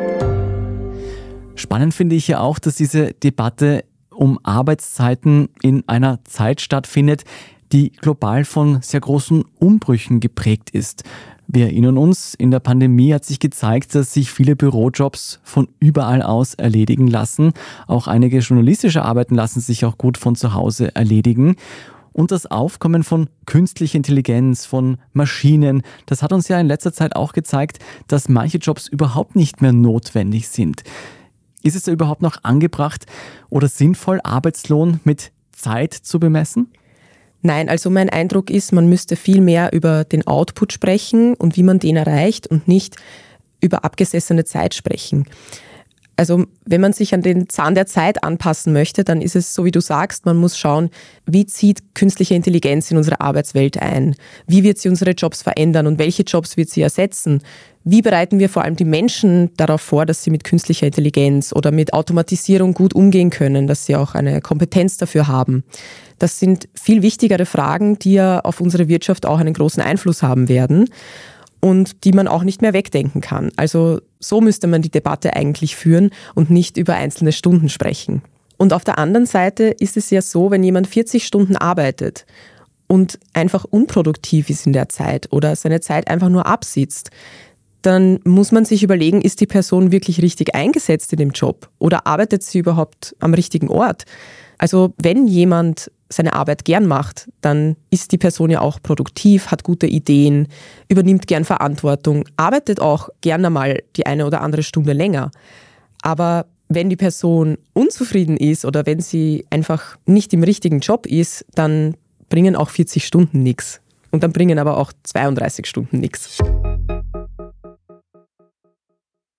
Spannend finde ich ja auch, dass diese Debatte um Arbeitszeiten in einer Zeit stattfindet, die global von sehr großen Umbrüchen geprägt ist. Wir erinnern uns, in der Pandemie hat sich gezeigt, dass sich viele Bürojobs von überall aus erledigen lassen. Auch einige journalistische Arbeiten lassen sich auch gut von zu Hause erledigen. Und das Aufkommen von künstlicher Intelligenz, von Maschinen, das hat uns ja in letzter Zeit auch gezeigt, dass manche Jobs überhaupt nicht mehr notwendig sind. Ist es da überhaupt noch angebracht oder sinnvoll, Arbeitslohn mit Zeit zu bemessen? Nein, also mein Eindruck ist, man müsste viel mehr über den Output sprechen und wie man den erreicht und nicht über abgesessene Zeit sprechen. Also wenn man sich an den Zahn der Zeit anpassen möchte, dann ist es so, wie du sagst, man muss schauen, wie zieht künstliche Intelligenz in unsere Arbeitswelt ein? Wie wird sie unsere Jobs verändern und welche Jobs wird sie ersetzen? Wie bereiten wir vor allem die Menschen darauf vor, dass sie mit künstlicher Intelligenz oder mit Automatisierung gut umgehen können, dass sie auch eine Kompetenz dafür haben? Das sind viel wichtigere Fragen, die ja auf unsere Wirtschaft auch einen großen Einfluss haben werden und die man auch nicht mehr wegdenken kann. Also so müsste man die Debatte eigentlich führen und nicht über einzelne Stunden sprechen. Und auf der anderen Seite ist es ja so, wenn jemand 40 Stunden arbeitet und einfach unproduktiv ist in der Zeit oder seine Zeit einfach nur absitzt, dann muss man sich überlegen, ist die Person wirklich richtig eingesetzt in dem Job oder arbeitet sie überhaupt am richtigen Ort? Also wenn jemand seine Arbeit gern macht, dann ist die Person ja auch produktiv, hat gute Ideen, übernimmt gern Verantwortung, arbeitet auch gerne mal die eine oder andere Stunde länger. Aber wenn die Person unzufrieden ist oder wenn sie einfach nicht im richtigen Job ist, dann bringen auch 40 Stunden nichts. Und dann bringen aber auch 32 Stunden nichts.